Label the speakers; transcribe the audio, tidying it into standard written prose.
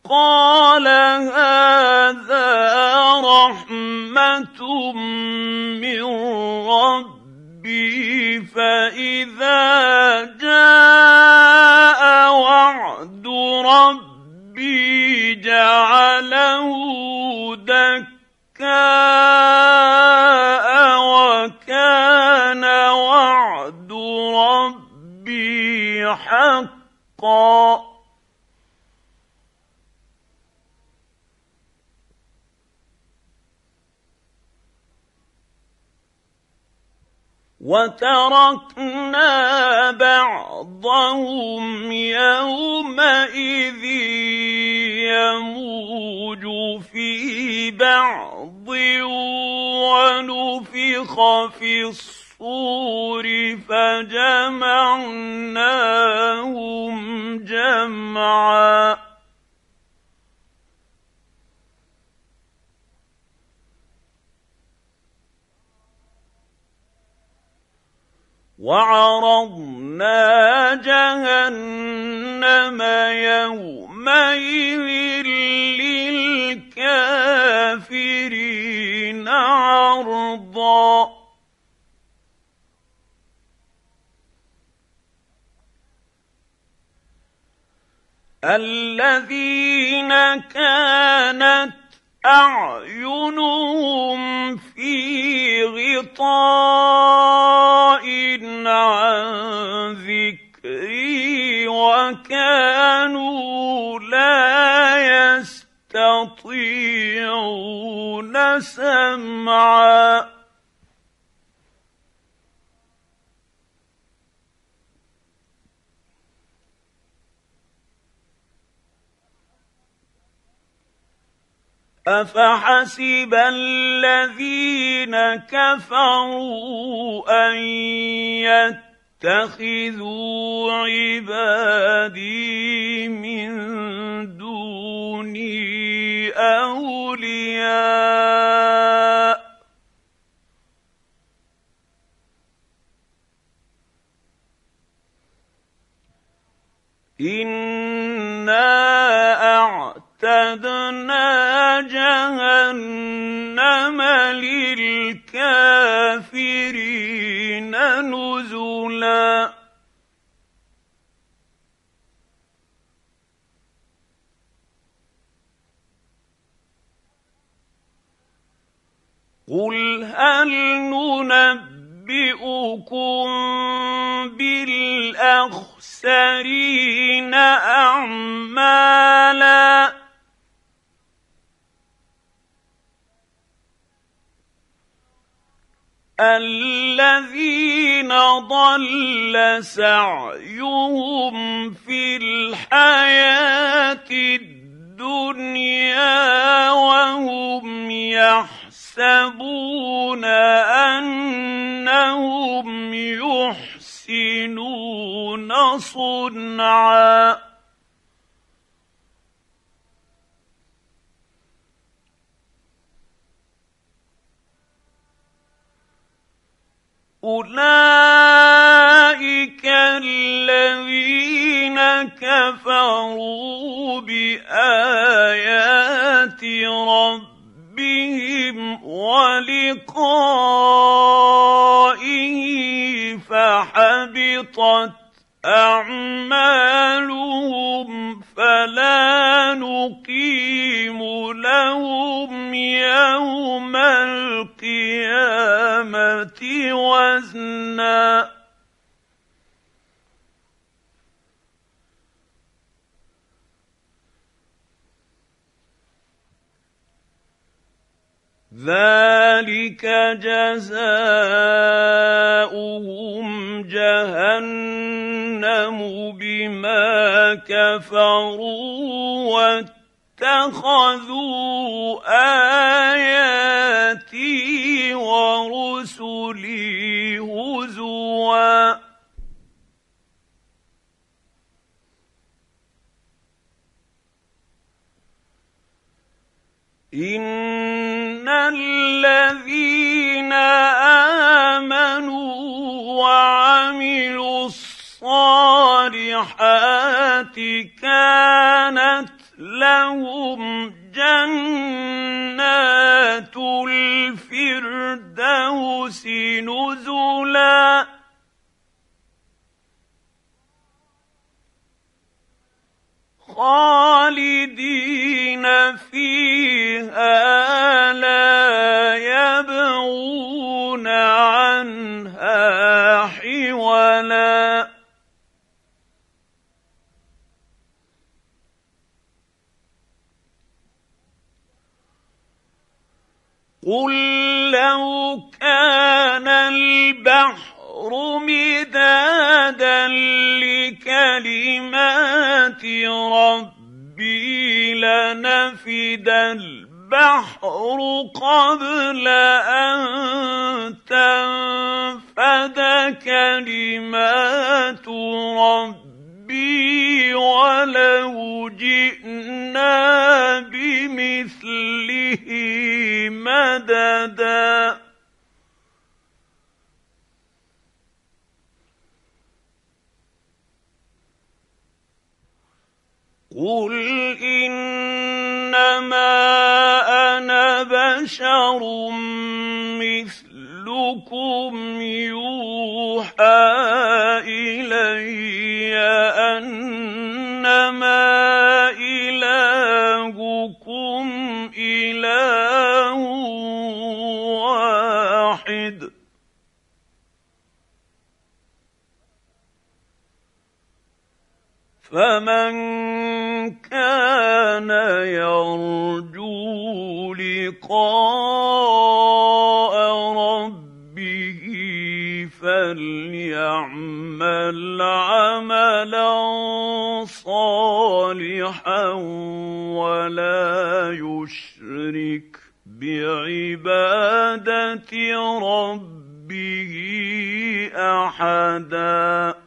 Speaker 1: قَالَ هَٰذَا رَحْمَةٌ مِّن رَّبِّي فَإِذَا جَاءَ وَعْدُ رَبِّي جَعَلَهُ دَكَّاءَ وَكَانَ وَعْدُ رَبِّي حَقًّا. وَتَرَكْنَا بَعْضَهُمْ يَوْمَئِذٍ يَمُوجُ فِي بَعْضٍ وَنُفِخَ فِي الصُّورِ فَجَمَعْنَاهُمْ جَمْعًا. وَعَرَضْنَا جَهَنَّمَ يَوْمَئِذٍ لِّلْكَافِرِينَ عَرْضًا. الَّذِينَ كَانَتْ أَعْيُنُهُمْ فِي غِطَاءٍ عَن ذِكْرِي وَكَانُوا لَا يَسْتَطِيعُونَ سَمْعًا. أَفَحَسِبَ الَّذِينَ كَفَرُوا أَن يَتَّخِذُوا عِبَادِي مِن دُونِي أَوْلِيَاءَ ۚ إِنَّا أَعْتَدْنَا جَهَنَّمَ لِلْكَافِرِينَ نُزُلًا. قُلْ هَلْ نُنَبِّئُكُم بِالْأَخْسَرِينَ أَعْمَالًا؟ الَّذِينَ ضَلَّ سَعْيُهُمْ فِي الْحَيَاةِ الدُّنْيَا وَهُمْ يَحْسَبُونَ أَنَّهُمْ يُحْسِنُونَ صُنْعًا. أُولَٰئِكَ الَّذِينَ كَفَرُوا بِآيَاتِ رَبِّهِمْ وَلِقَائِهِ فَحَبِطَتْ أَعْمَالُهُمْ فَلَا نُقِيمُ لَهُمْ يَوْمَ الْقِيَامَةِ وَزْنًا. ذَلِكَ جَزَاؤُهُمْ جَهَنَّمُ بِمَا كَفَرُوا وَاتَّخَذُوا آيَاتِي وَرُسُلِي هُزُوًا. إِنَّ الَّذِينَ آمَنُوا وَعَمِلُوا الصَّالِحَاتِ كَانَتْ لهم جنات الفردوس نزلا خالدين فيها لا يبغون عنها حولا قل لو كان البحر مدادا لكلمات ربي لنفد البحر قبل أن تنفد كلمات ربي ولو جئنا بمثله مددا قل إنما أنا بشر مثلكم يوحى إلي أنما إلهكم إله واحد فمن كان يرجو لقاء ربه فليعمل عملا صالحا ولا يشرك بعبادة ربه أحدا